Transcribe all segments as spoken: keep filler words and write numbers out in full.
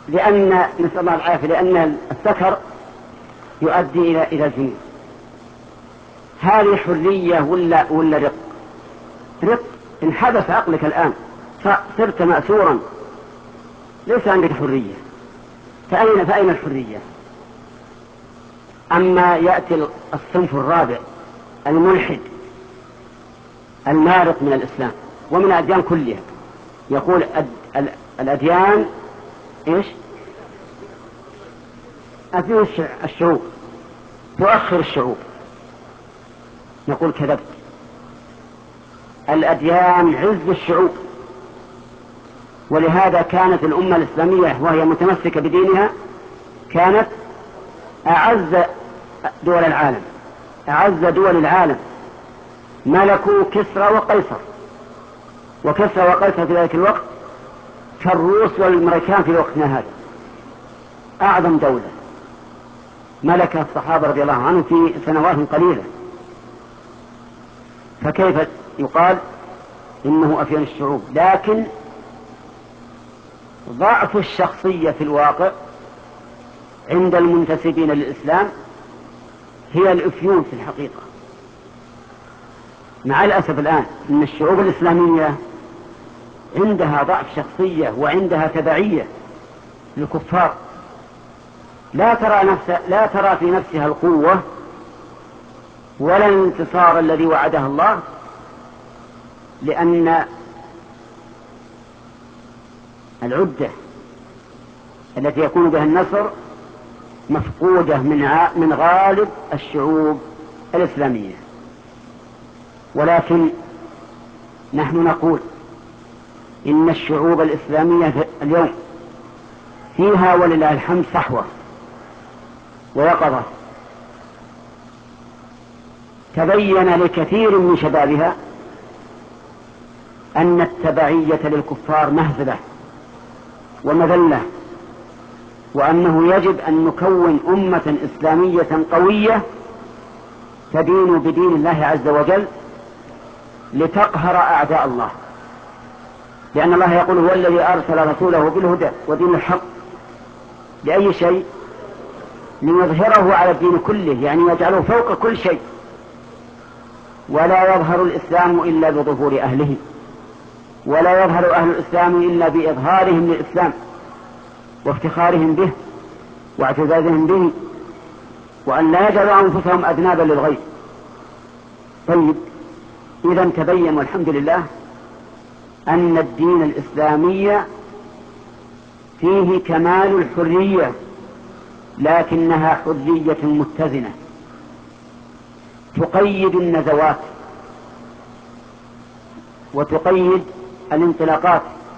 لأن نسأل الله العافية لأن السكر يؤدي إلى إلى الجنون. هذه حرية ولا ولا رق؟ رق. انحبس عقلك الآن صرت مأسورا، ليس عندك حرية. فأين فأين الحرية؟ أما يأتي الصنف الرابع الملحد المارق من الإسلام ومن الأديان كلها، يقول الأديان إيش؟ أثير الشعوب، تؤخر الشعوب. نقول كذبت. الأديان عز الشعوب، ولهذا كانت الأمة الإسلامية وهي متمسكة بدينها كانت أعز دول العالم، أعز دول العالم. ملكوا كسرى وقيصر، وكسرى وقيصر في ذلك الوقت كالروس والأمريكان في وقتنا هذا. أعظم دولة ملكها الصحابة رضي الله عنهم في سنوات قليلة، فكيف يقال إنه أفيان الشعوب؟ لكن ضعف الشخصية في الواقع عند المنتسبين للإسلام هي الأفيون في الحقيقة. مع الأسف الآن إن الشعوب الإسلامية عندها ضعف شخصية وعندها تبعية للكفار، لا ترى نفس لا ترى في نفسها القوة ولا الانتصار الذي وعدها الله، لأن العدة التي يكون بها النصر مفقودة من من غالب الشعوب الإسلامية. ولكن نحن نقول إن الشعوب الإسلامية اليوم فيها ولله الحمد صحوة ويقظة. تبين لكثير من شبابها أن التبعية للكفار مهزلة ومذلة، وأنه يجب أن نكون أمة إسلامية قوية تدين بدين الله عز وجل لتقهر أعداء الله، لأن الله يقول هو الذي أرسل رسوله بالهدى ودين الحق لأي شيء؟ ليظهره على الدين كله، يعني يجعله فوق كل شيء. ولا يظهر الإسلام إلا بظهور أهله، ولا يظهر أهل الإسلام إلا بإظهارهم للإسلام وافتخارهم به واعتزازهم به، وأن لا يجعلوا أنفسهم أذنابا للغير. طيب، إذا تبين والحمد لله أن الدين الإسلامي فيه كمال الحرية، لكنها حرية متزنة تقيد النزوات وتقيد الانطلاقات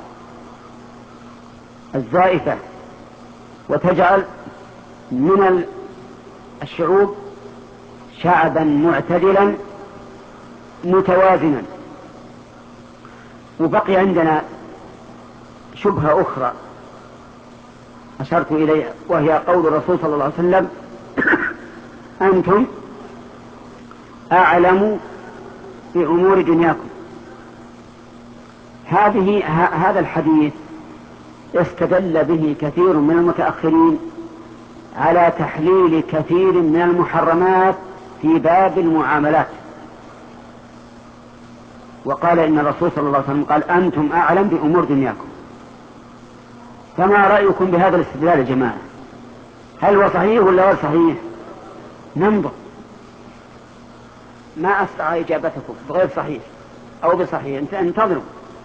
الزائفة، وتجعل من الشعوب شعبا معتدلا متوازنا. وبقي عندنا شبهة أخرى أشرت إليها، وهي قول الرسول صلى الله عليه وسلم أنتم أعلم بأمور دنياكم. هذه هذا الحديث استدل به كثير من المتأخرين على تحليل كثير من المحرمات في باب المعاملات، وقال إن الرسول صلى الله عليه وسلم قال أنتم أعلم بأمور دنياكم. فما رأيكم بهذا الاستدلال يا جماعة؟ هل هو صحيح ولا غير صحيح؟ ننظر، ما أسرع إجابتكم بغير صحيح أو بصحيح، انتظروا.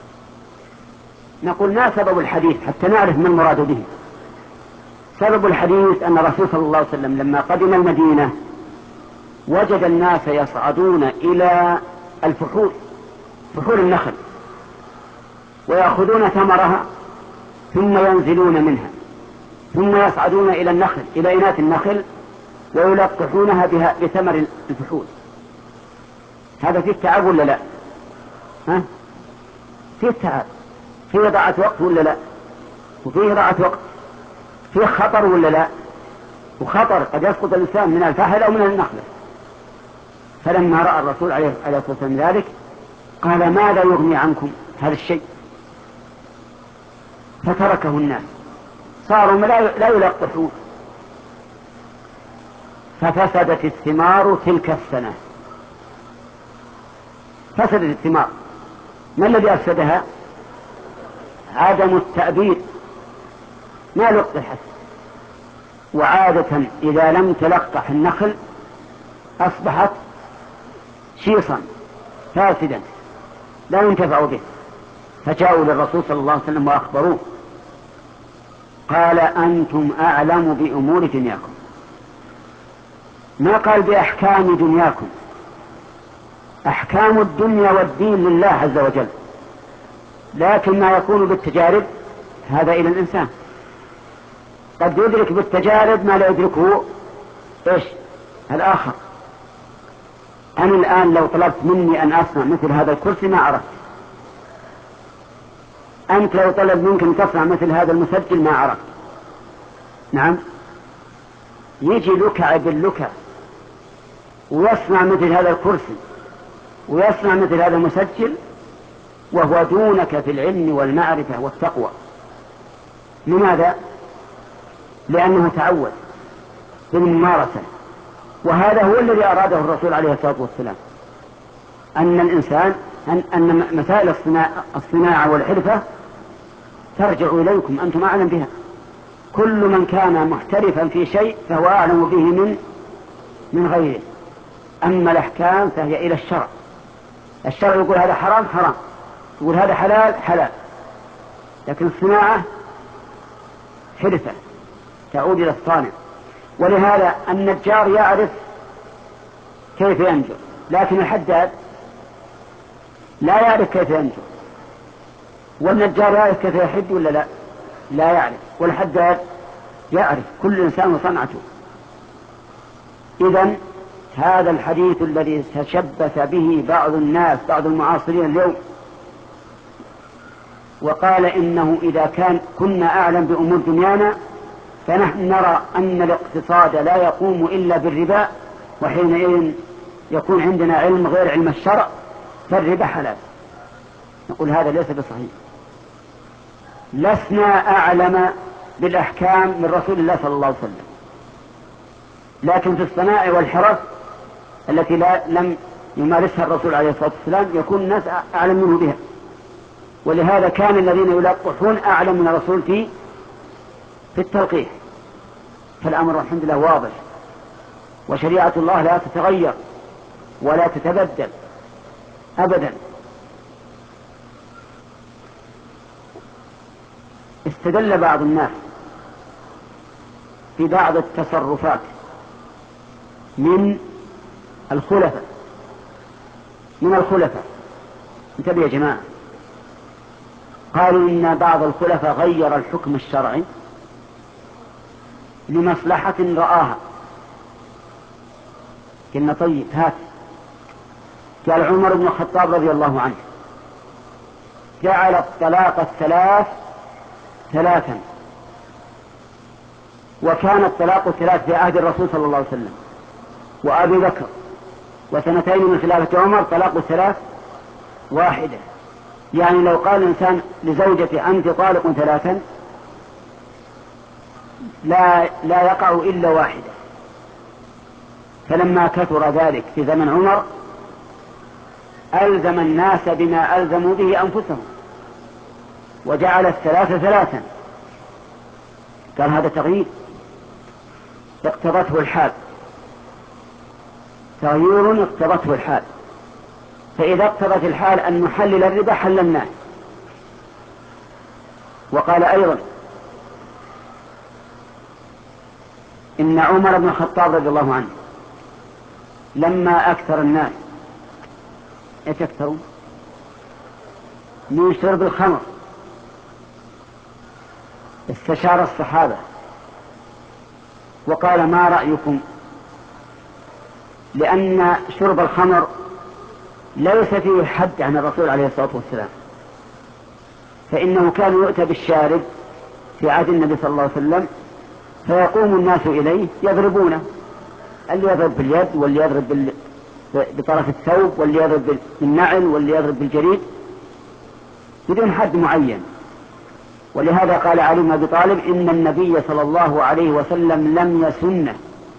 نقول ما سبب الحديث حتى نعرف ما المراد به. سبب الحديث أن الرسول صلى الله عليه وسلم لما قدم المدينة وجد الناس يصعدون إلى الفحول، فحول النخل، ويأخذون ثمرها ثم ينزلون منها، ثم يصعدون إلى النخل إلى إناث النخل ويلقحونها بها بثمر الفحول. هذا فيه تعب ولا لا؟ ها؟ فيه تعب، فيه ضاعة وقت ولا لا؟ وفيه ضاعة وقت، فيه خطر ولا لا؟ وخطر قد يسقط الإنسان من الفحل أو من النخلة. فلما رأى الرسول عليه الصلاة والسلام ذلك قال ماذا يغني عنكم هذا الشيء؟ فتركه الناس، صاروا لا يلقحون، ففسدت الثمار تلك السنة. فسدت الثمار. ما الذي أفسدها؟ عدم التأبيد، ما لقحت. وعادة إذا لم تلقح النخل أصبحت شيصا فاسدا لا ينتفع به. فجاءوا للرسول صلى الله عليه وسلم وأخبروه، قال أنتم أعلم بأمور دنياكم. ما قال بأحكام دنياكم، أحكام الدنيا والدين لله عز وجل، لكن ما يكون بالتجارب هذا إلى الإنسان. قد يدرك بالتجارب ما لا يدركه إيش الآخر. أنا الآن لو طلبت مني أن أصنع مثل هذا الكرسي ما عرفت، أنت لو طلب منك أن تصنع مثل هذا المسجل ما عرفت. نعم، يجي لكع باللكع ويصنع مثل هذا الكرسي ويصنع مثل هذا المسجل وهو دونك في العلم والمعرفة والتقوى. لماذا؟ لأنه تعود بالممارسة. وهذا هو الذي أراده الرسول عليه الصلاة والسلام، أن الإنسان أن, أن مسائل الصناعة والحرفة ترجع إليكم، أنتم أعلم بها. كل من كان محترفا في شيء فهو أعلم به من من غيره. أما الأحكام فهي إلى الشرع. الشرع يقول هذا حرام حرام، يقول هذا حلال حلال. لكن الصناعة حرفة تعود إلى الصانع. ولهذا النجار يعرف كيف ينجر، لكن الحداد لا يعرف كيف ينجر. والنجار يعرف كيف يحد ولا لا؟ لا يعرف. والحداد يعرف. كل إنسان وصنعته. إذن هذا الحديث الذي تشبث به بعض الناس بعض المعاصرين اليوم وقال إنه إذا كان كنا أعلم بأمور دنيانا فنحن نرى أن الاقتصاد لا يقوم إلا بالربا، وحينئذ يكون عندنا علم غير علم الشرع فالربا حلال. نقول هذا ليس بصحيح. لسنا أعلم بالأحكام من رسول الله صلى الله عليه وسلم، لكن في الصنائع والحرف التي لا لم يمارسها الرسول عليه الصلاة والسلام يكون الناس أعلم منه بها. ولهذا كان الذين يلقحون أعلم من الرسول في في التلقيح. فالأمر الحمد لله واضح، وشريعة الله لا تتغير ولا تتبدل أبدا. استدل بعض الناس في بعض التصرفات من الخلفاء من الخلفاء انتبهوا يا جماعة. قالوا إن بعض الخلفاء غير الحكم الشرعي لمصلحة رآها. قلنا طيب هات. قال عمر بن الخطاب رضي الله عنه جعل الطلاق الثلاث ثلاثا، وكان الطلاق الثلاث في عهد الرسول صلى الله عليه وسلم وأبي بكر، وسنتين من خلافة عمر طلاق الثلاث واحدة. يعني لو قال الإنسان لزوجته أنت طالق ثلاثا لا لا يقع إلا واحدة. فلما كثر ذلك في زمن عمر ألزم الناس بما ألزموا به أنفسهم وجعل الثلاثة ثلاثا. قال هذا تغيير اقتضته الحال، تغيير اقتضته الحال. فإذا اقتضت الحال أن نحلل الربا حللناه. وقال أيضا إن عمر بن الخطاب رضي الله عنه لما أكثر الناس ايش أكثروا من شرب الخمر استشار الصحابة وقال ما رأيكم؟ لأن شرب الخمر ليس فيه حد عن الرسول عليه الصلاة والسلام، فإنه كان يؤتى بالشارب في عهد النبي صلى الله عليه وسلم فيقوم الناس إليه يضربونه، اللي يضرب باليد واللي يضرب بال... بطرف الثوب واللي يضرب بالنعل واللي يضرب بالجريد بدون حد معين. ولهذا قال علي بن أبي طالب إن النبي صلى الله عليه وسلم لم يسنه،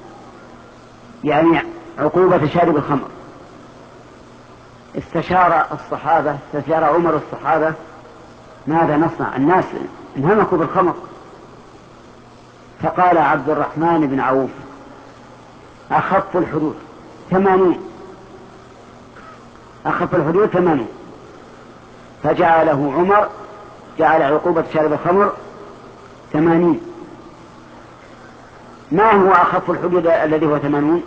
يعني عقوبة شارب الخمر. استشار الصحابة، استشار عمر الصحابة ماذا نصنع، الناس انهمكوا بالخمر. فقال عبد الرحمن بن عوف أخف الحدود ثمانين، أخف الحدود ثمانين. فجعله عمر، جعل عقوبة شارب الخمر ثمانين. ما هو أخف الحدود الذي هو ثمانون؟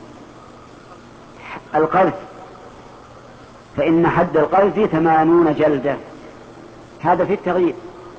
القذف، فإن حد القذف ثمانون جلدة. هذا في التغيير.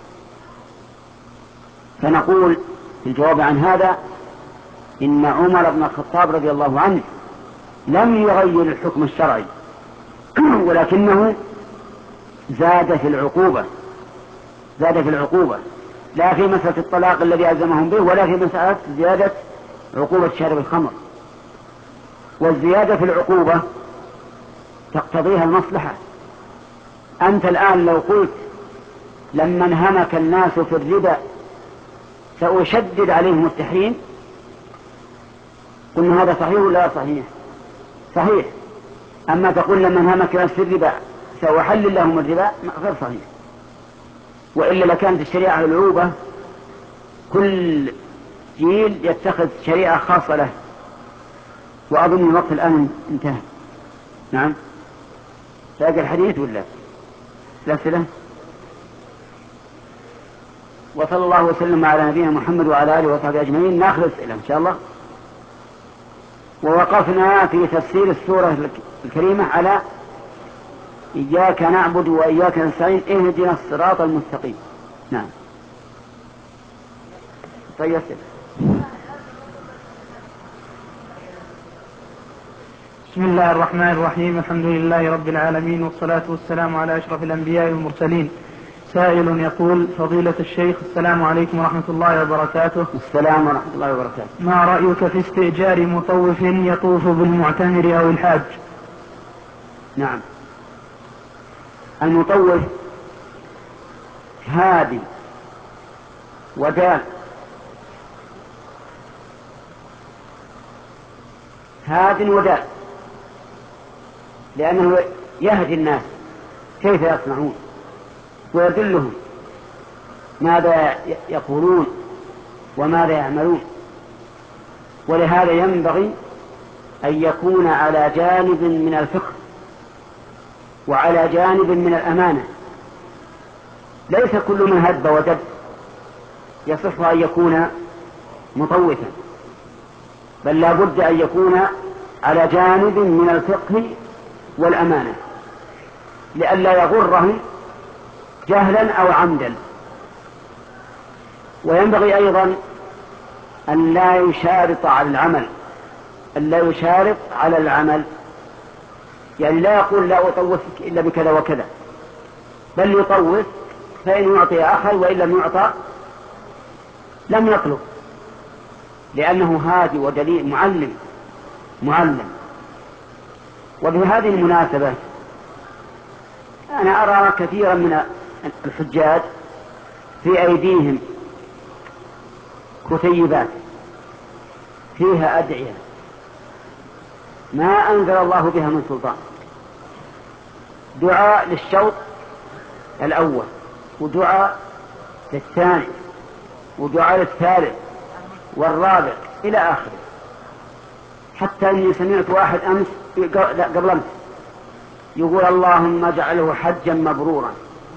فنقول في الجواب عن هذا إن عمر بن الخطاب رضي الله عنه لم يغير الحكم الشرعي، ولكنه زاد في العقوبة، زاد في العقوبة لا في مسألة الطلاق الذي ألزمهم به، ولا في مسألة زيادة عقوبة شارب الخمر. والزيادة في العقوبة تقتضيها المصلحة. أنت الآن لو قلت لما انهمك الناس في الربا سأشدد عليهم التحريم، قلنا هذا صحيح ولا صحيح؟ صحيح. أما تقول لما انهمك الناس في الربا سأحلل لهم الربا، غير صحيح. وإلا لكانت الشريعة العوبة كل جيل يتخذ شريعة خاصة له. وأظن الوقت الآن انتهى. نعم، باقي الحديث ولا الأسئلة؟ وصلى الله وسلم على نبينا محمد وعلى آله وصحبه أجمعين. نأخذ الأسئلة إن شاء الله. ووقفنا في تفسير السورة الكريمة على إياك نعبد وإياك نستعين اهدنا الصراط المستقيم. نعم. طيب أسئلة. بسم الله الرحمن الرحيم. الحمد لله رب العالمين، والصلاة والسلام على أشرف الأنبياء والمرسلين. سائل يقول: فضيلة الشيخ، السلام عليكم ورحمة الله وبركاته. السلام ورحمة الله وبركاته. ما رأيك في استئجار مطوف يطوف بالمعتمر أو الحاج؟ نعم، المطوف هادي ودال، هاد ودال، لأنه يهدي الناس كيف يصنعون ويدلهم ماذا يقولون وماذا يعملون. ولهذا ينبغي أن يكون على جانب من الفقه وعلى جانب من الأمانة. ليس كل من هب ودب يصح أن يكون مطوفا، بل لا بد أن يكون على جانب من الفقه والأمانة لئلا يغرهم جهلا أو عمدا. وينبغي أيضا أن لا يشارط على العمل، أن لا يشارط على العمل، يعني لا يقول لا أطوفك إلا بكذا وكذا، بل يطوف، فإن يعطي أخذ وإن لم يعطى لم يطلب، لأنه هادي ودليل معلم معلم. وبهذه المناسبة أنا أرى كثيرا من الحجاج في أيديهم كتيبات فيها أدعية ما أنزل الله بها من سلطان، دعاء للشوط الأول، ودعاء للثاني، ودعاء للثالث والرابع إلى آخره. حتى إني سمعت واحد أمس قبل أمس يقول اللهم اجعله حجا مبرورا،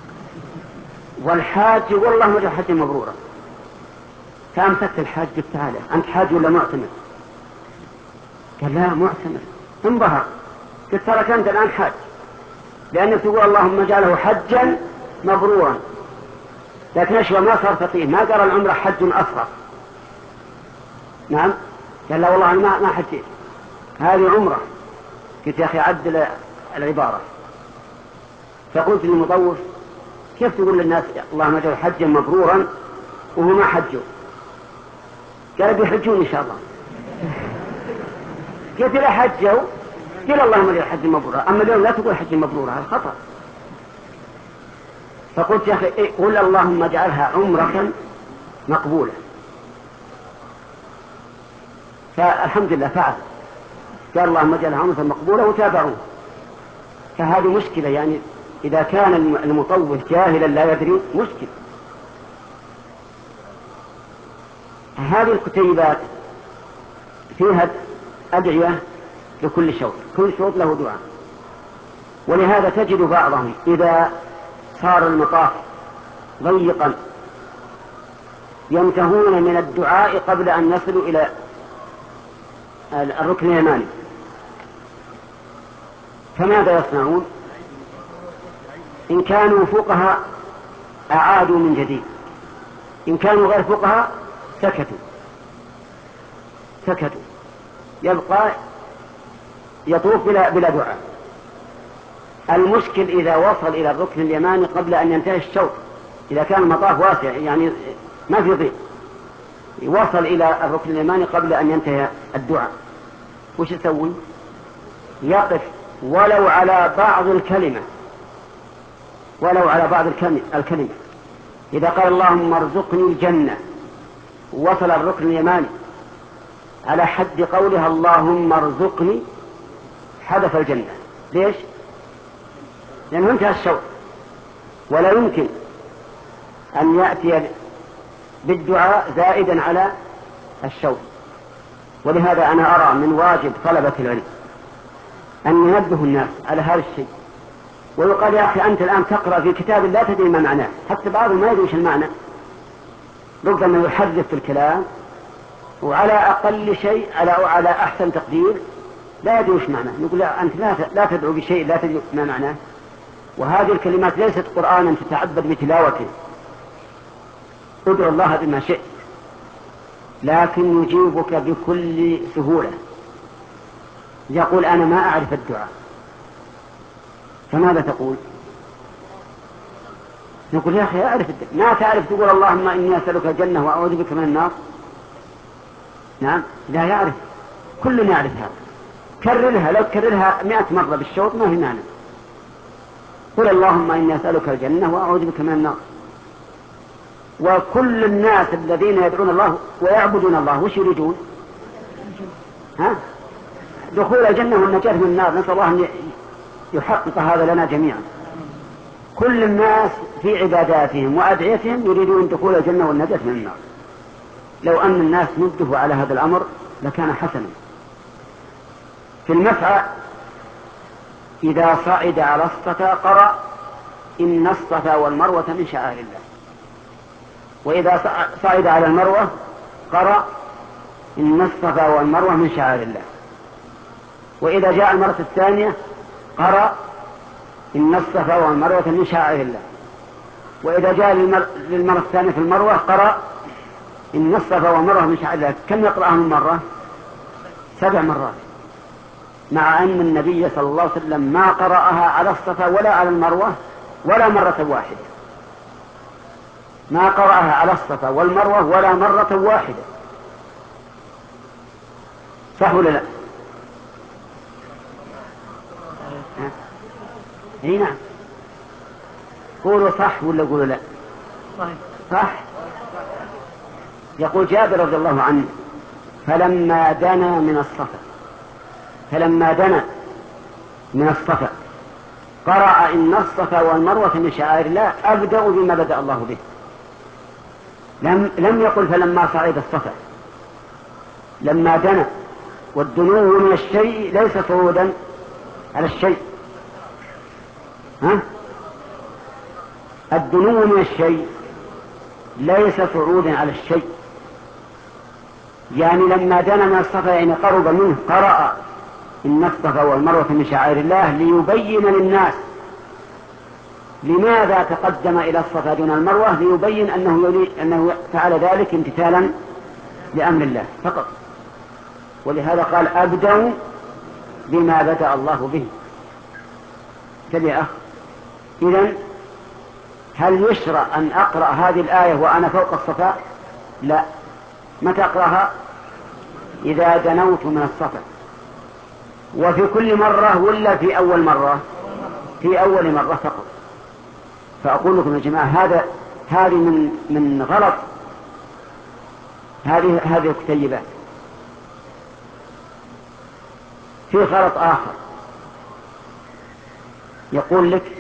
والحاج يقول اللهم اجعله حجا مبرورا. فأمسكت الحاج قلت تعالى أنت حاج ولا معتمر؟ قال لا معتمر. انبهر. قلت ترك أنت الآن حاج، لأنك تقول اللهم اجعله حجا مبرورا، لكن أشوى ما صار فقيه، ما قرأ العمرة حج أصغر. نعم. قال لا والله أنا ما, ما حجيت، هذه عمرة. قلت يا أخي عدل العبارة. فقلت للمطوف كيف تقول للناس اللهم اجعله حجا مبرورا وهو ما حجوا؟ قال بيحجون إن شاء الله. قلت لا حجوا، قل اللهم اجعله حجا مبرورا، أما اليوم لا تقول حجا مبرورا، هذا خطأ. فقلت يا أخي إيه قل اللهم اجعلها عمرة مقبولة، فالحمد لله فعل، قال اللهم اجعلها عمرة مقبولة وتابعوه. فهذه مشكلة، يعني إذا كان المطوف جاهلا لا يدري مشكل. هذه الكتيبات فيها أدعية لكل شوط، كل شوط له دعاء، ولهذا تجد بعضهم إذا صار المطاف ضيقا ينتهون من الدعاء قبل أن يصلوا إلى الركن اليماني. فماذا يصنعون؟ إن كانوا فقهاء أعادوا من جديد، إن كانوا غير فقهاء سكتوا سكتوا يبقى يطوف بلا, بلا دعاء. المشكل إذا وصل إلى الركن اليماني قبل أن ينتهي الشوط، إذا كان المطاف واسع يعني ما في ضيق، وصل إلى الركن اليماني قبل أن ينتهي الدعاء، وش يسوي؟ يقف ولو على بعض الكلمة، ولو على بعض الكلمة. إذا قال اللهم ارزقني الجنة وصل الركن اليماني على حد قولها اللهم ارزقني، حدث الجنة. ليش؟ لأنه انتهى الشوط، ولا يمكن أن يأتي بالدعاء زائدا على الشوط. ولهذا أنا أرى من واجب طلبة العلم أن ينبهوا الناس على هذا الشيء، ويقال يا أخي أنت الآن تقرأ في كتاب لا تدري ما معناه، حتى بعضهم ما يدري وش المعنى، ربما يحرف في الكلام، وعلى أقل شيء على على أحسن تقدير لا يدري وش معناه. نقول لا أنت لا لا تدعو بشيء لا تدري ما معناه، وهذه الكلمات ليست قرآنا تتعبد بتلاوته. ادعو الله بما شئت، لكن يجيبك بكل سهولة. يقول أنا ما أعرف الدعاء، فماذا تقول؟ نقول يا أخي أعرف الدعاء. ما تعرف تقول اللهم إني أسألك الجنة وأعوذ بك من النار؟ نعم لا يعرف، كلنا يعرف هذا. كررها، لو تكررها مئة مرة بالشوط ما في معنى. قل اللهم إني أسألك الجنة وأعوذ بك من النار. وكل الناس الذين يدعون الله ويعبدون الله وش يريدون؟ ها؟ دخول الجنة والنجاة من النار. نسأل الله أن يحقق هذا لنا جميعا. كل الناس في عباداتهم وأدعيتهم يريدون دخول الجنة والنجاة من النار. لو أن الناس نبهوا على هذا الأمر لكان حسنا. في المسعى إذا صعد على الصفا قرأ إن الصفا والمروة من شعائر الله، وإذا صعد على المروة قرأ إن الصفا والمروة من شعائر الله، وإذا جاء المرة الثانية قرأ إن الصفا والمروة من شعائر الله، وإذا جاء للمرة الثانية في المروة قرأ إن الصفا والمروة من شعائر الله. كم يقرأها من مرة؟ سبع مرات، مع أن النبي صلى الله عليه وسلم ما قرأها على الصفا ولا على المروة ولا مرة واحدة، ما قرأها على الصفا والمروة ولا مرة واحدة. صح ولا لا؟ اي نعم. قولوا صح ولا قولوا لا؟ صح. يقول جابر رضي الله عنه فلما دنا من الصفا فلما دنا من الصفا قرأ إن الصفا والمروة من شعائر الله أبدأ بما بدأ الله به. لم, لم يقل فلما صعد الصفا، لما دنا. والدنو من الشيء ليس صعودا على الشيء، ها؟ الدنو من الشيء ليس صعودا على الشيء. يعني لما دنا من الصفا يعني قرب منه قرأ إن الصفا والمروة من شعائر الله ليبين للناس لماذا تقدم إلى الصفا دون المروة، ليبين أنه, يلي أنه فعل ذلك امتثالا لأمر الله فقط. ولهذا قال أبدأ بما بدأ الله به. تبع أخ، إذن هل يشرع أن أقرأ هذه الآية وأنا فوق الصفا؟ لا. متى أقرأها؟ إذا دنوت من الصفا. وفي كل مرة ولا في أول مرة؟ في أول مرة فقط. فأقول لكم يا جماعة هذا هذه من من غلط هذه هذه الكتيبات. في غلط آخر يقول لك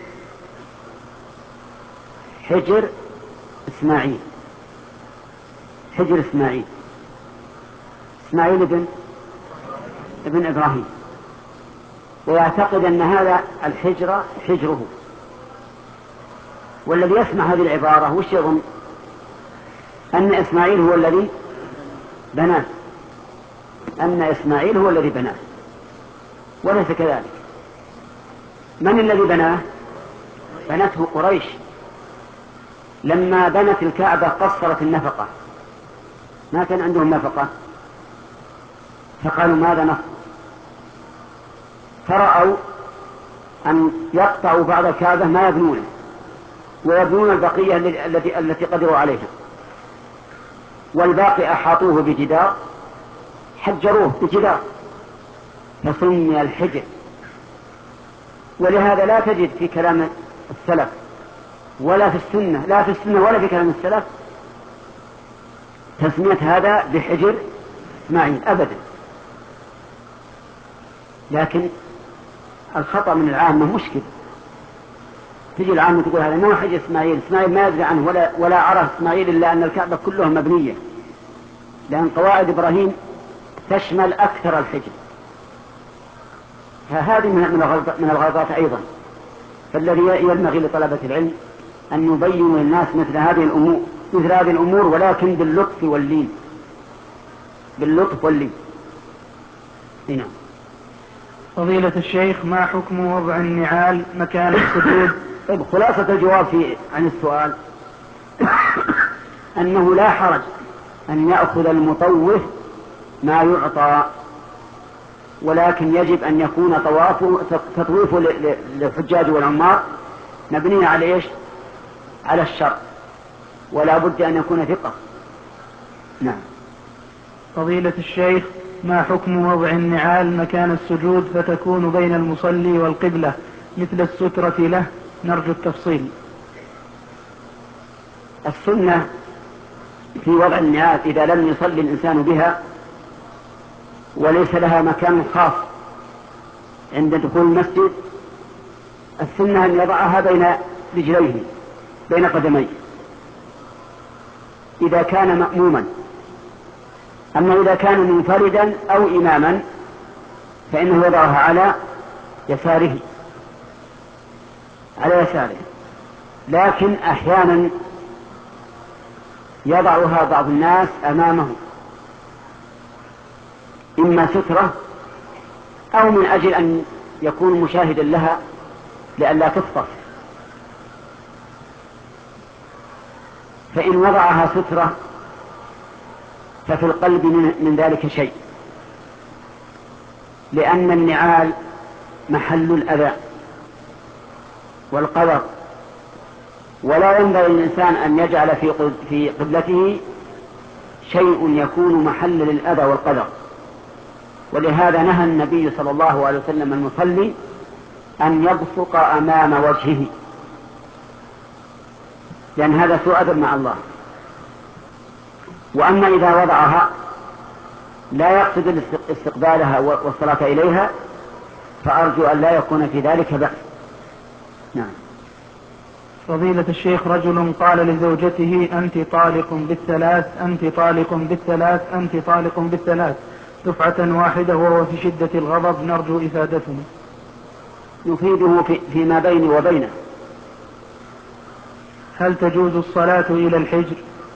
حجر إسماعيل، حجر إسماعيل، إسماعيل ابن ابن إبراهيم، ويعتقد أن هذا الحجر حجره. والذي يسمع هذه العبارة وش يظن؟ أن إسماعيل هو الذي بناه، أن إسماعيل هو الذي بناه، وليس كذلك. من الذي بناه؟ بنته قريش لما بنت الكعبة قصرت النفقة، ما كان عندهم نفقة، فقالوا ماذا نفعل؟ فرأوا أن يقطعوا بعض الكعبة ما يبنونه ويبنون البقية التي التي قدروا عليها، والباقي أحاطوه بجدار حجروه بجدار فسمي الحجر. ولهذا لا تجد في كلام السلف ولا في السنة، لا في السنة ولا في كلام السلف تسمية هذا بحجر إسماعيل أبدا. لكن الخطأ من العامة مشكل، تجي العامة تقول هذا ما هو حجر إسماعيل، إسماعيل ما يدري عنه ولا ولا عرف إسماعيل إلا أن الكعبة كلها مبنية، لأن قواعد إبراهيم تشمل أكثر الحجر. فهذه من الغلطات أيضا. فالذي ينبغي لطلبة العلم أن يبينوا للناس مثل هذه الأمور مثل هذه الأمور ولكن باللطف واللين، باللطف واللين. هنا فضيلة الشيخ، ما حكم وضع النعال مكان السجود؟ طيب، خلاصة الجواب في عن السؤال أنه لا حرج أن يأخذ المطوف ما يعطى، ولكن يجب أن يكون طوافه تطويفه للحجاج والعمار مبني على إيش؟ على الشرع، ولا بد أن يكون ثقة. نعم. فضيلة الشيخ، ما حكم وضع النعال مكان السجود فتكون بين المصلي والقبلة مثل السترة له؟ نرجو التفصيل. السنة في وضع النعال إذا لم يصلي الإنسان بها وليس لها مكان خاص عند دخول المسجد، السنة أن يضعها بين رجليه بين قدميه إذا كان مأموما. أما إذا كان منفردا أو إماما فإنه يضعها على يساره على يساره لكن أحيانا يضعها بعض الناس أمامه، إما سترة أو من أجل أن يكون مشاهدا لها لئلا تخطف. فإن وضعها سترة ففي القلب من ذلك شيء، لأن النعال محل الأذى والقدر، ولا ينبغي للإنسان أن يجعل في قبلته شيء يكون محل للأذى والقدر. ولهذا نهى النبي صلى الله عليه وسلم المصلي أن يبصق أمام وجهه، لأن هذا سوء أدب مع الله. وأما إذا وضعها لا يقصد استقبالها والصلاة إليها فأرجو أن لا يكون في ذلك بأس. نعم. فضيلة الشيخ، رجل قال لزوجته أنت طالق بالثلاث أنت طالق بالثلاث أنت طالق بالثلاث دفعة واحدة وهو في شدة الغضب، نرجو إفادتنا. نفيده في فيما بيني وبينه. هل تجوز الصلاة إلى الحجر؟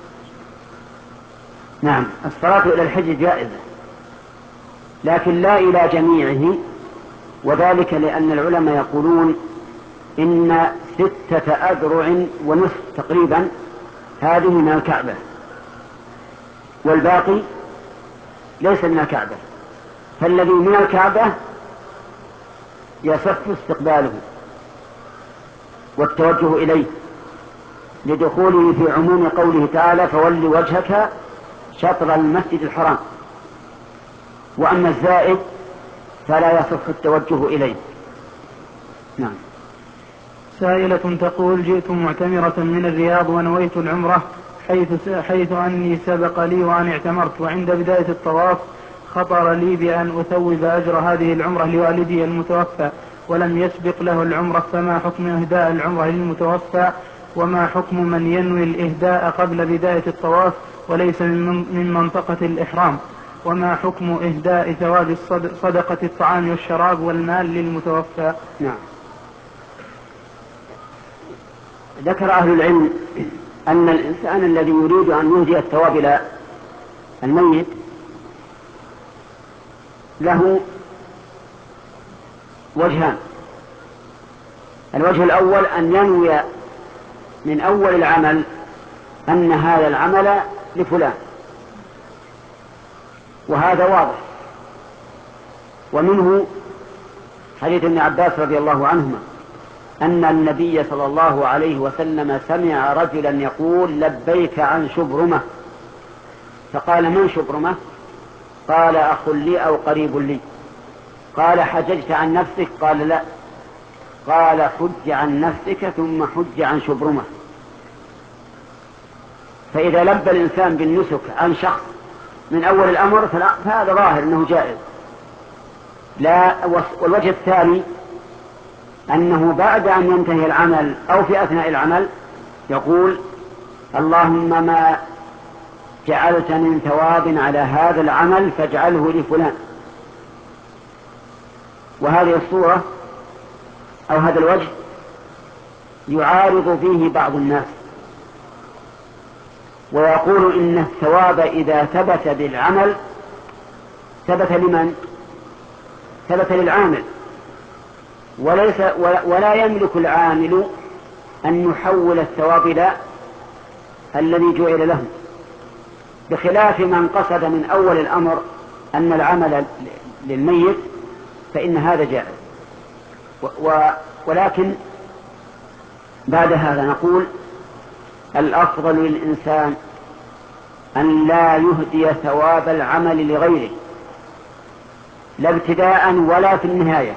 نعم، الصلاة إلى الحجر جائزة، لكن لا إلى جميعه، وذلك لأن العلماء يقولون إن ستة أذرع ونصف تقريبا هذه من الكعبة والباقي ليس من الكعبة، فالذي من الكعبة يصح استقباله والتوجه إليه لدخوله في عموم قوله تعالى فول وجهك شطر المسجد الحرام، وأما الزائد فلا يصح التوجه إليه. نعم. سائلة تقول: جئت معتمرة من الرياض ونويت العمرة حيث, حيث أني سبق لي وأن اعتمرت، وعند بداية الطواف خطر لي بأن أثوب أجر هذه العمرة لوالدي المتوفى ولم يسبق له العمرة، فما حكم إهداء العمرة للمتوفى؟ وما حكم من ينوي الإهداء قبل بداية الطواف وليس من منطقة الإحرام؟ وما حكم إهداء ثواب صدقة الطعام والشراب والمال للمتوفى؟ نعم. ذكر أهل العلم أن الإنسان الذي يريد أن يهدي الثواب إلى الميت له وجهان. الوجه الأول أن ينوي من أول العمل أن هذا العمل لفلان، وهذا واضح. ومنه حديث ابن عباس رضي الله عنهما أن النبي صلى الله عليه وسلم سمع رجلا يقول: لبيك عن شبرمة. فقال: من شبرمة؟ قال: أخ لي أو قريب لي. قال: حججت عن نفسك؟ قال: لا. قال: حج عن نفسك ثم حج عن شبرمة. فإذا لبى الإنسان بالنسك عن شخص من أول الأمر فهذا ظاهر أنه جائز. لا. والوجه الثاني أنه بعد أن ينتهي العمل أو في أثناء العمل يقول: اللهم ما جعلت من ثواب على هذا العمل فاجعله لفلان. وهذه الصورة أو هذا الوجه يعارض فيه بعض الناس ويقول إن الثواب إذا ثبت بالعمل ثبت لمن؟ ثبت للعامل، وليس ولا يملك العامل أن يحول الثواب إلى الذي جعل له، بخلاف من قصد من أول الأمر أن العمل للميت فإن هذا جائز. ولكن بعد هذا نقول: الأفضل للإنسان أن لا يهدي ثواب العمل لغيره، لا ابتداء ولا في النهاية،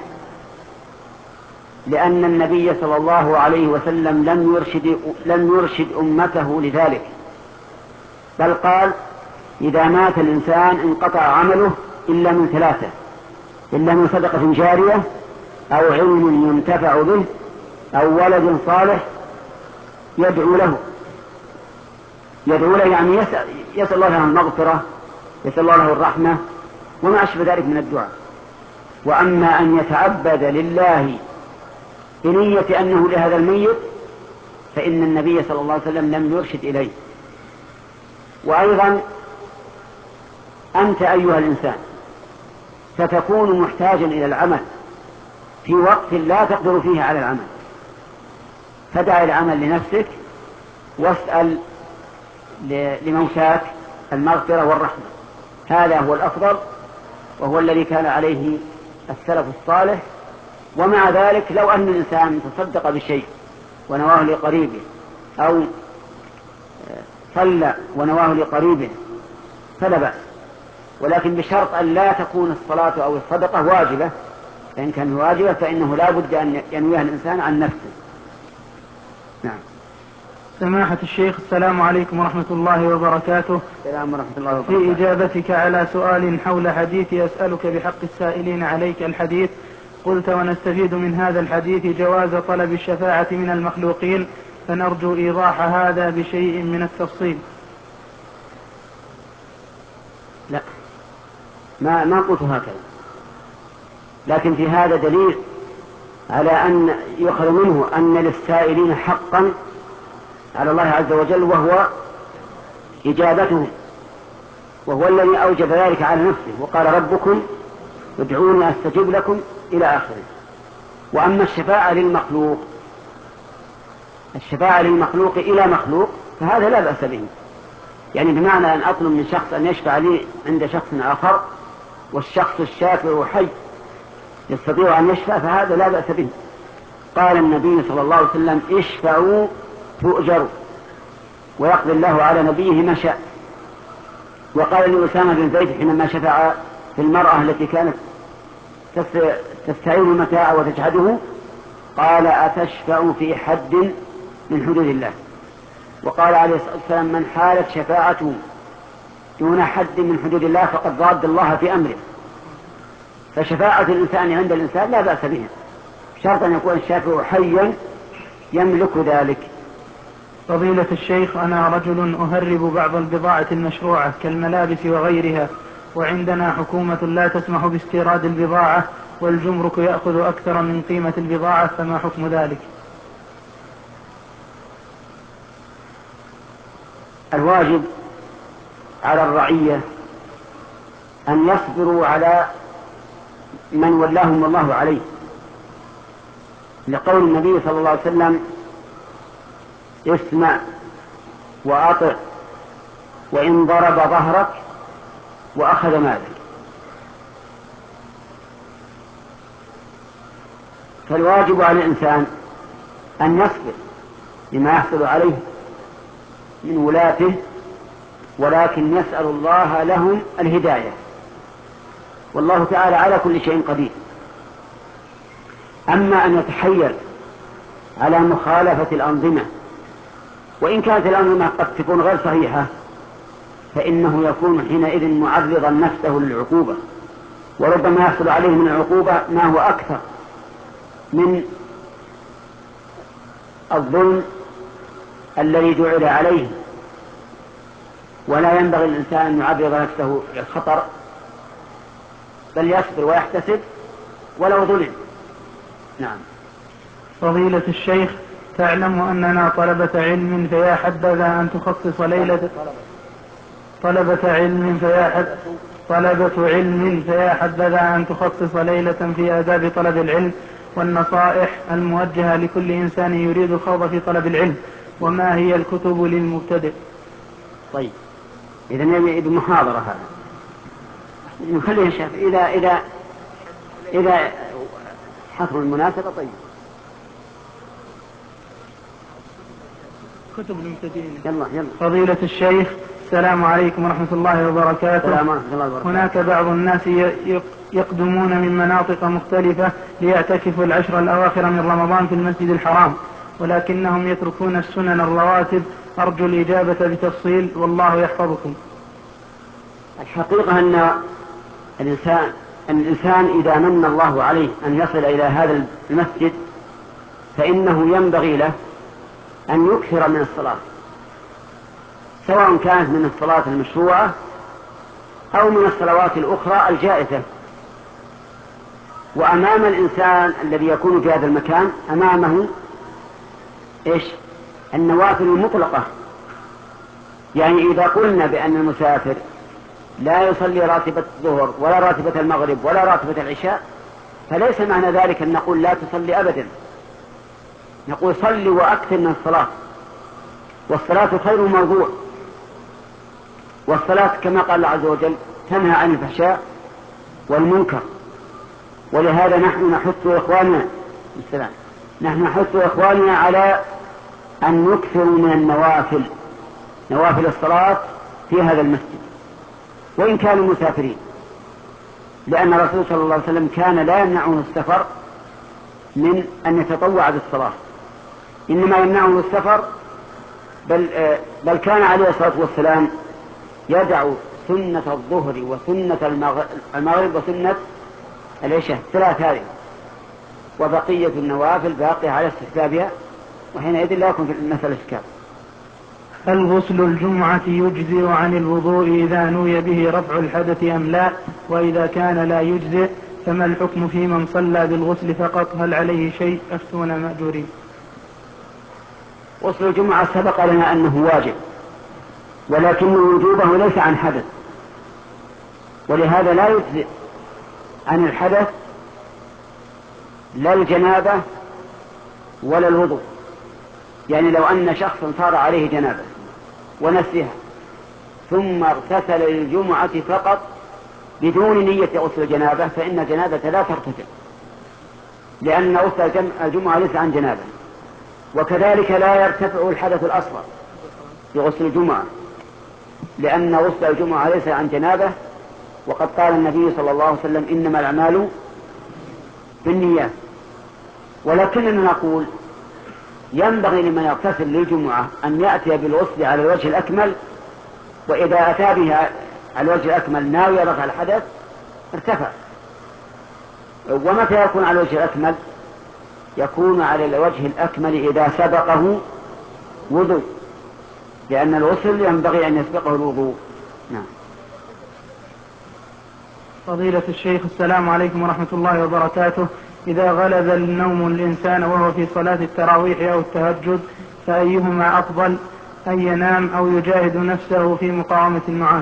لأن النبي صلى الله عليه وسلم لم يرشد, لم يرشد أمته لذلك، بل قال: إذا مات الإنسان انقطع عمله إلا من ثلاثة: إلا من صدقة جارية أو علم ينتفع به أو ولد صالح يدعو له. يدعو له يعني يسأل, يسأل الله له المغفرة، يسأل الله له الرحمة وما أشبه ذلك من الدعاء. وأما أن يتعبد لله بنية أنه لهذا الميت فإن النبي صلى الله عليه وسلم لم يرشد إليه. وأيضا أنت أيها الإنسان ستكون محتاجا إلى العمل في وقت لا تقدر فيه على العمل، فدع العمل لنفسك واسأل لموتاك المغفرة والرحمة. هذا هو الأفضل وهو الذي كان عليه السلف الصالح. ومع ذلك لو أن الإنسان تصدق بشيء ونواه لقريبه أو صلى ونواه لقريبه فلا بأس، ولكن بشرط أن لا تكون الصلاة أو الصدقة واجبة. فإن كان واجبة فإنه لا بد أن ينويها الإنسان عن نفسه. نعم. سماحة الشيخ، السلام عليكم ورحمة الله وبركاته. السلام ورحمة الله وبركاته. في إجابتك على سؤال حول حديث أسألك بحق السائلين عليك الحديث، قلت: ونستفيد من هذا الحديث جواز طلب الشفاعة من المخلوقين، فنرجو إيضاح هذا بشيء من التفصيل. لا، ما ما قلت هكذا، لكن في هذا دليل على أن يؤخذ منه أن للسائلين حقا على الله عز وجل، وهو إجابتهم، وهو الذي أوجب ذلك على نفسه وقال: ربكم ادعوني أستجب لكم إلى آخره. وأما الشفاعة للمخلوق الشفاعة للمخلوق إلى مخلوق فهذا لا بأس به، يعني بمعنى أن أطلب من شخص أن يشفع لي عند شخص آخر والشخص الشافع حي يستطيع أن يشفع فهذا لا بأس به. قال النبي صلى الله عليه وسلم: اشفعوا تؤجروا ويقضي الله على نبيه ما شاء. وقال لأسامة بن زيد حينما شفع في المرأة التي كانت تستعين المتاع وتجحده: قال أتشفع في حد من حدود الله؟ وقال عليه الصلاة والسلام من حالت شفاعته دون حد من حدود الله فقد ضاد الله في أمره. فشفاعة الإنسان عند الإنسان لا بأس بها، شرط أن يكون الشافع حيا يملك ذلك. فضيلة الشيخ، أنا رجل أهرب بعض البضاعة المشروعة كالملابس وغيرها، وعندنا حكومة لا تسمح باستيراد البضاعة، والجمرك يأخذ أكثر من قيمة البضاعة، فما حكم ذلك؟ الواجب على الرعية أن يصبروا على من ولاهم الله عليه، لقول النبي صلى الله عليه وسلم اسمع وأطع وإن ضرب ظهرك وأخذ مالك. فالواجب على الإنسان أن يصبر لما يحصل عليه من ولاته، ولكن يسأل الله لهم الهداية، والله تعالى على كل شيء قدير. أما أن يتحيل على مخالفة الأنظمة، وإن كانت الأنظمة قد تكون غير صحيحة، فإنه يكون حينئذ معرضا نفسه للعقوبة، وربما يحصل عليه من العقوبة ما هو أكثر من الظلم الذي جعل عليه. ولا ينبغي الإنسان أن يعرض نفسه للخطر، بل يصبر ويحتسب ولو ظلم. نعم. فضيلة الشيخ، تعلم أننا طلبة علم، فيا حبذا أن تخصص ليلة طلبة علم فيا حب طلبة علم فيا حبذا أن تخصص ليلة في آداب طلب العلم والنصائح الموجهة لكل إنسان يريد الخوض في طلب العلم، وما هي الكتب للمبتدئ؟ طيب، إذا نبي بمحاضرة هذا نخليها شاف إذا إذا إذا حصل المناسبة. طيب، كتب المبتدئين. يلا يلا. فضيلة الشيخ، السلام عليكم ورحمة الله وبركاته. السلام ورحمة الله وبركاته. هناك بعض الناس يقدمون من مناطق مختلفة ليعتكفوا العشر الأواخر من رمضان في المسجد الحرام، ولكنهم يتركون السنن الرواتب. أرجو الإجابة بتفصيل، والله يحفظكم. الحقيقة أن الإنسان, الإنسان إذا من الله عليه أن يصل إلى هذا المسجد فإنه ينبغي له أن يكثر من الصلاة، سواء كانت من الصلاة المشروعة أو من الصلوات الأخرى الجائزة. وأمام الإنسان الذي يكون في هذا المكان أمامه إيش؟ النوافل المطلقة. يعني إذا قلنا بأن المسافر لا يصلي راتبة الظهر ولا راتبة المغرب ولا راتبة العشاء، فليس معنى ذلك أن نقول لا تصلي أبدا، نقول صلي وأكثر من الصلاة، والصلاة خير موضوع، والصلاة كما قال الله عز وجل تنهى عن الفحشاء والمنكر. ولهذا نحن نحث إخواننا السلام نحن نحث إخواننا على أن يكثروا من النوافل، نوافل الصلاة في هذا المسجد وإن كانوا مسافرين، لأن الرسول صلى الله عليه وسلم كان لا يمنعه السفر من أن يتطوع بالصلاة، إنما يمنعه السفر بل, بل كان عليه الصلاة والسلام يدع سنة الظهر وسنة المغرب وسنة العشاء ثلاث هذه، وبقية النوافل باقية على استحبابها، وحينئذ لا يكون في المسألة إشكال. هل غسل الجمعة يجزئ عن الوضوء إذا نوي به رفع الحدث أم لا؟ وإذا كان لا يجزئ فما الحكم في من صلى بالغسل فقط؟ هل عليه شيء؟ أفتونا مأجورين. غسل الجمعة سبق لنا أنه واجب، ولكن وجوبه ليس عن حدث، ولهذا لا يجزئ عن الحدث لا الجنابة ولا الوضوء. يعني لو أن شخصا صار عليه جنابة ونسيها ثم اغتسل للجمعة فقط بدون نية غسل الجنابة، فإن الجنابة لا ترتفع، لأن غسل الجمعة ليس عن جنابة. وكذلك لا يرتفع الحدث الأصغر بغسل الجمعة، لأن غسل الجمعة ليس عن جنابة، وقد قال النبي صلى الله عليه وسلم إنما الأعمال بالنيات، ولكننا نقول ينبغي لمن يغتسل للجمعة أن يأتي بالغسل على الوجه الأكمل، وإذا أتى بها على الوجه الأكمل ناوي رفع الحدث ارتفع. ومتى يكون على الوجه الأكمل؟ يكون على الوجه الأكمل إذا سبقه وضوء، لأن الغسل ينبغي أن يسبقه الوضوء. نعم. فضيلة الشيخ، السلام عليكم ورحمة الله وبركاته. إذا غلب النوم الإنسان وهو في صلاة التراويح أو التهجد فأيهما أفضل، أن ينام أو يجاهد نفسه في مقاومة النعاس؟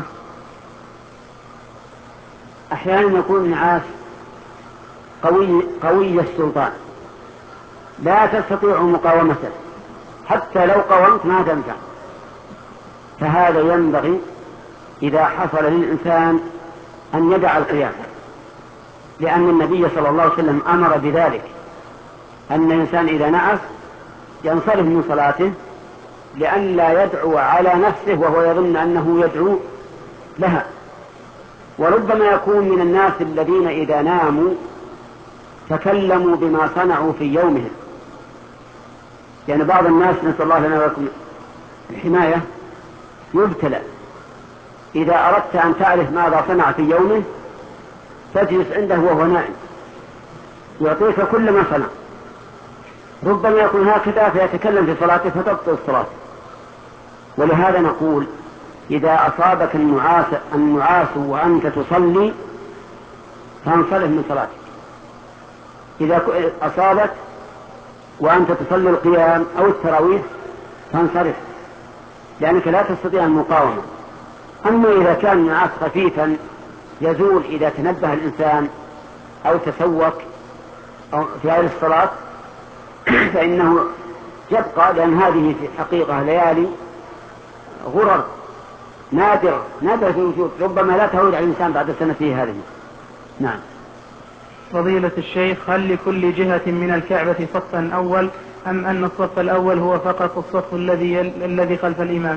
أحيانا يكون النعاس قوي, قوي السلطان لا تستطيع مقاومته، حتى لو قاومت ما تنفع، فهذا ينبغي إذا حصل للإنسان أن يدع القيام، لأن النبي صلى الله عليه وسلم أمر بذلك، أن الإنسان إذا نعس ينصرف من صلاته لأن لا يدعو على نفسه وهو يظن أنه يدعو لها. وربما يكون من الناس الذين إذا ناموا تكلموا بما صنعوا في يومهم، يعني بعض الناس نسأل الله لنا ولكم الحماية يبتلى، إذا أردت أن تعرف ماذا صنع في يومه تجلس عنده وهو نائم يعطيك كل ما صنع، ربما يكون هكذا فيتكلم في صلاته فتبطل الصلاة. ولهذا نقول إذا أصابك النعاس, النعاس وأنت تصلي فانصرف من صلاتك. إذا أصابت وأنت تصلي القيام أو التراويح فانصرف، لأنك لا تستطيع المقاومة. أما إذا كان النعاس خفيفا يزول إذا تنبه الإنسان أو تسوق أو في هذه الصلاة فإنه يبقى، لأن هذه في حقيقة ليالي غرر نادر نادر في الوجود، ربما لا تعود على الإنسان بعد سنته هذه. نعم. فضيلة الشيخ، هل لكل جهة من الكعبة صفا أول، أم أن الصف الأول هو فقط الصف الذي الذي خلف الإمام؟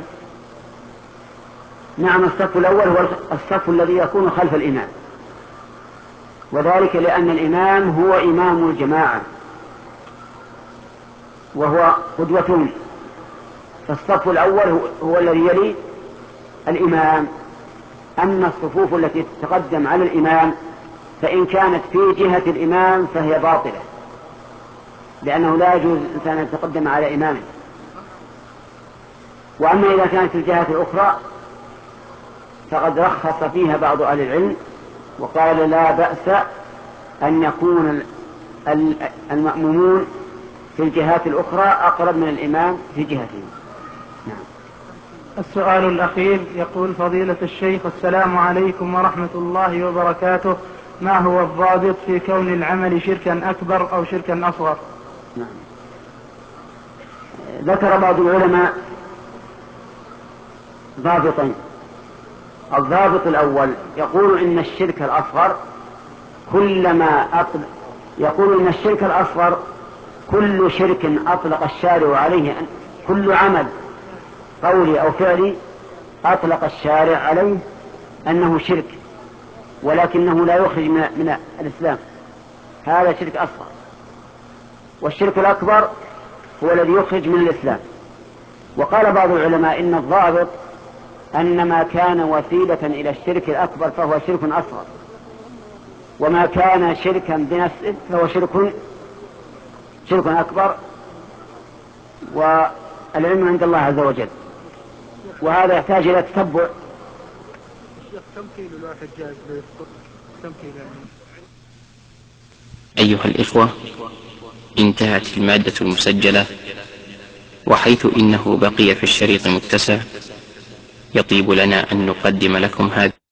نعم، الصف الأول هو الصف الذي يكون خلف الإمام، وذلك لأن الإمام هو إمام الجماعة وهو قدوة، فالصف الأول هو الذي يلي الإمام. أما الصفوف التي تتقدم على الإمام فإن كانت في جهة الإمام فهي باطلة، لأنه لا يجوز الإنسان أن يتقدم على إمامه. وأما إذا كانت في الجهة الأخرى فقد رخص فيها بعض أهل العلم وقال لا بأس أن يكون المأمومون في الجهات الأخرى أقرب من الإمام في جهته. نعم. السؤال الأخير يقول: فضيلة الشيخ، السلام عليكم ورحمة الله وبركاته، ما هو الضابط في كون العمل شركا أكبر أو شركا أصغر؟ نعم. ذكر بعض العلماء ضابطين. الضابط الأول يقول إن الشرك الأصغر كلما أطلق يقول إن الشرك الأصغر كل شرك أطلق الشارع عليه، كل عمل قولي أو فعلي أطلق الشارع عليه أنه شرك ولكنه لا يخرج من, من الإسلام، هذا شرك أصغر. والشرك الأكبر هو الذي يخرج من الإسلام. وقال بعض العلماء إن الضابط أن ما كان وسيلة إلى الشرك الأكبر فهو شرك أصغر، وما كان شركا بنفسه فهو شرك شرك أكبر، والعلم عند الله عز وجل، وهذا يحتاج إلى تتبع. كم كيلو الواحد جاهز ليفطر؟ كم كيلو يعني؟ أيها الإخوة، انتهت المادة المسجلة، وحيث إنه بقي في الشريط متسع يطيب لنا أن نقدم لكم هذا